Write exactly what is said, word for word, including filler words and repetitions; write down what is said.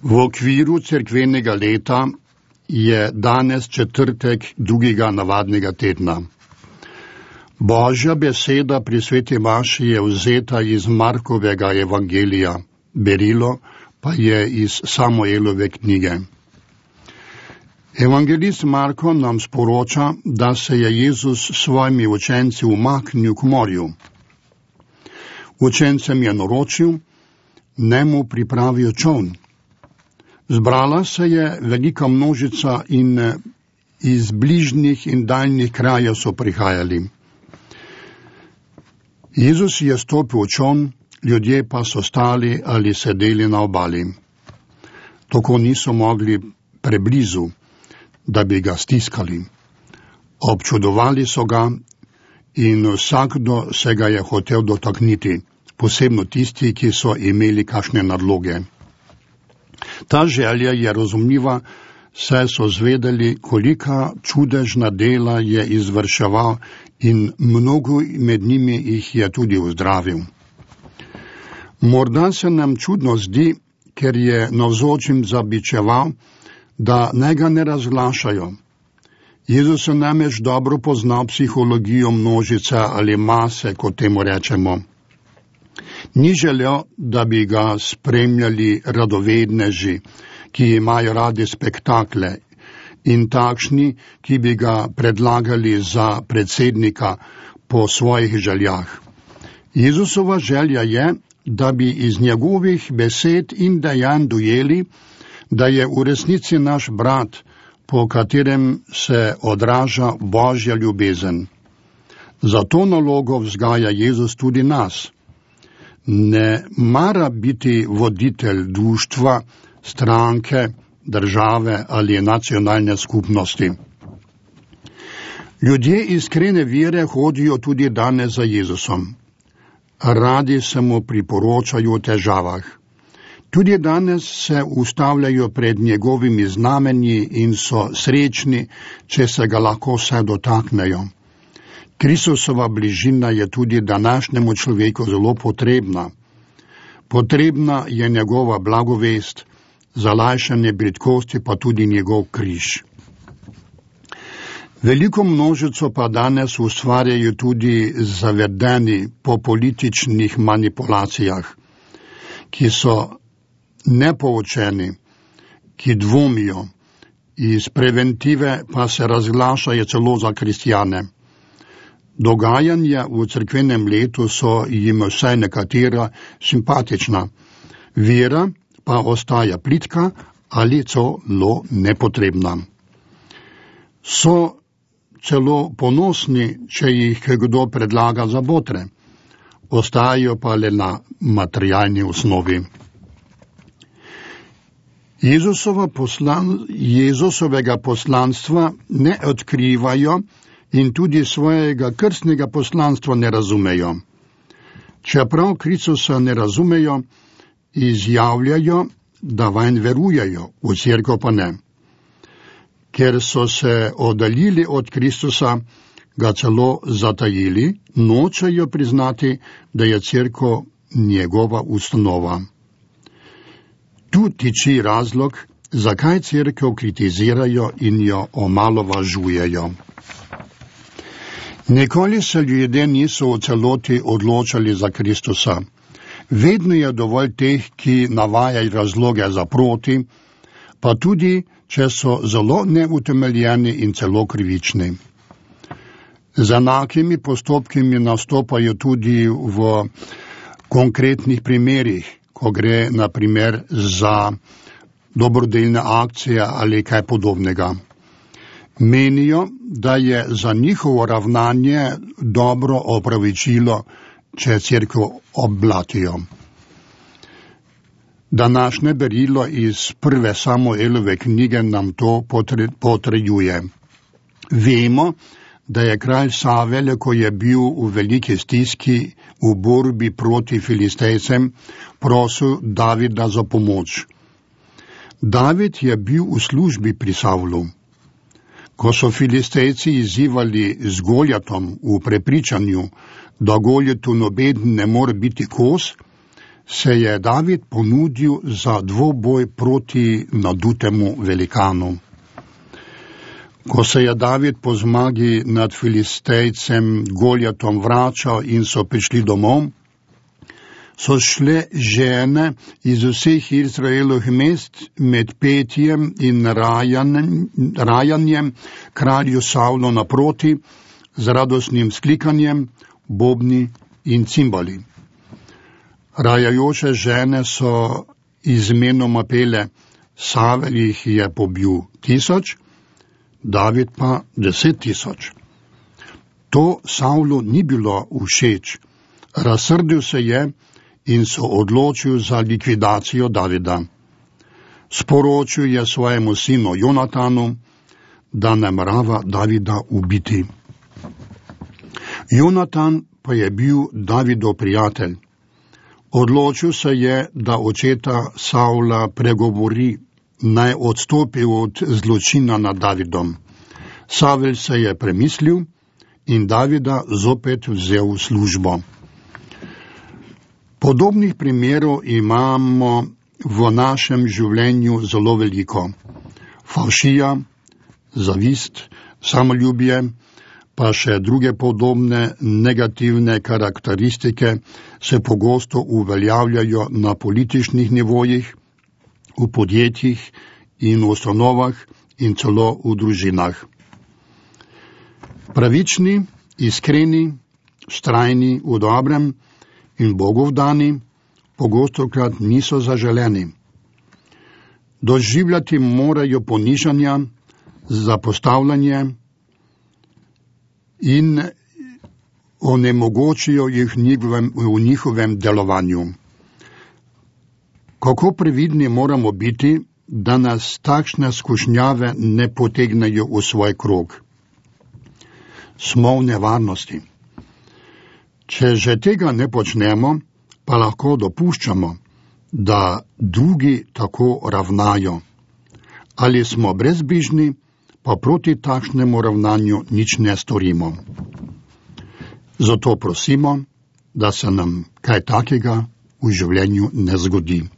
V okviru cerkvenega leta je danes četrtek drugega navadnega tedna. Božja beseda pri sveti maši je vzeta iz Markovega evangelija, berilo pa je iz Samuelove knjige. Evangelist Marko nam sporoča, da se je Jezus s svojimi učenci umaknil k morju. Učencem je naročil, naj mu pripravijo čoln. Zbrala se je velika množica in iz bližnjih in daljnih krajev so prihajali. Jezus je stopil v čoln, ljudje pa so stali ali sedeli na obali. Tako niso mogli preblizu, da bi ga stiskali. Občudovali so ga in vsakdo se ga je hotel dotakniti, posebno tisti, ki so imeli kakšne nadloge. Ta želja je razumljiva, saj so zvedeli, kolika čudežna dela je izvrševal in mnogo med njimi jih je tudi uzdravil. Morda se nam čudno zdi, ker je navzočim zabičeval, da naj ga ne razglašajo. Jezus je namreč dobro poznal psihologijo množice ali mase, kot temu rečemo. Ni želel, da bi ga spremljali radovedneži, ki imajo radi spektakle, in takšni, ki bi ga predlagali za predsednika po svojih željah. Jezusova želja je, da bi iz njegovih besed in dejanj dojeli, da je v resnici naš brat, po katerem se odraža Božja ljubezen. Za to nalogo vzgaja Jezus tudi nas. Ne mara biti voditelj društva, stranke, države ali nacionalne skupnosti. Ljudje iskrene vere hodijo tudi danes za Jezusom. Radi se mu priporočajo v težavah. Tudi danes se ustavljajo pred njegovimi znamenji in so srečni, če se ga lahko vsaj dotaknejo. Kristusova bližina je tudi današnjemu človeku zelo potrebna. Potrebna je njegova blagovest, za lajšanje bridkosti pa tudi njegov križ. Veliko množico pa danes ustvarjajo tudi zavedeni po političnih manipulacijah, ki so nepoučeni, ki dvomijo, iz preventive pa se razglašajo celo za kristjane. Dogajanja v cerkvenem letu so jim vsaj nekatera simpatična, vera pa ostaja plitka ali celo nepotrebna. So celo ponosni, če jih kdo predlaga za botre, ostajajo pa le na materialni osnovi. Jezusova poslan, Jezusovega poslanstva ne odkrivajo in tudi svojega krstnega poslanstva ne razumejo. Čeprav Kristusa ne razumejo, izjavljajo, da vanj verujejo, v cerkev pa ne. Ker so se oddaljili od Kristusa, ga celo zatajili, nočejo priznati, da je cerkev njegova ustanova. Tu tiči razlog, zakaj cerkev kritizirajo in jo omalovažujejo. Nikoli se ljudje niso v celoti odločali za Kristusa. Vedno je dovolj teh, ki navajajo razloge za proti, pa tudi, če so zelo neutemeljeni in celo krivični. Z enakimi postopki nastopajo tudi v konkretnih primerih, ko gre na primer za dobrodelne akcije ali kaj podobnega. Menijo, da je za njihovo ravnanje dobro opravičilo, če cerkev obblatijo. Današnje berilo iz prve Samuelove knjige nam to potrjuje. Vemo, da je kralj Savel, ko je bil v veliki stiski v borbi proti Filistejcem, prosil Davida za pomoč. David je bil v službi pri Savlu. Ko so Filistejci izzivali z Goljatom v prepričanju, da Goljatu noben ne more biti kos, se je David ponudil za dvoboj proti nadutemu velikanu. Ko se je David po zmagi nad Filistejcem Goljatom vračal in so prišli domov, so šle žene iz vseh Izraelovih mest med petjem in rajanjem, rajanjem kralju Savlu naproti z radostnim sklikanjem, bobni in cimbali. Rajajoče žene so izmenoma pele, Savel jih je pobil tisoč, David pa deset tisoč. To Savlu ni bilo všeč, razsrdil se je in se odločil za likvidacijo Davida. Sporočil je svojemu sinu Jonatanu, da namerava Davida ubiti. Jonatan pa je bil Davidov prijatelj. Odločil se je, da očeta Savla pregovori, naj odstopi od zločina nad Davidom. Savel se je premislil in Davida zopet vzel v službo. Podobnih primerov imamo v našem življenju zelo veliko. Favšija, zavist, samoljubje, pa še druge podobne negativne karakteristike se pogosto uveljavljajo na političnih nivojih, v podjetjih in v ustanovah in celo v družinah. Pravični, iskreni, vztrajni v dobrem in Bogu vdani pogostokrat niso zaželeni. Doživljati morajo ponižanja, zapostavljanje in onemogočijo jih v njihovem delovanju. Kako previdni moramo biti, da nas takšne skušnjave ne potegnejo v svoj krog? Smo v nevarnosti. Če že tega ne počnemo, pa lahko dopuščamo, da drugi tako ravnajo. Ali smo brezbrižni, pa proti takšnemu ravnanju nič ne storimo. Zato prosimo, da se nam kaj takega v življenju ne zgodi.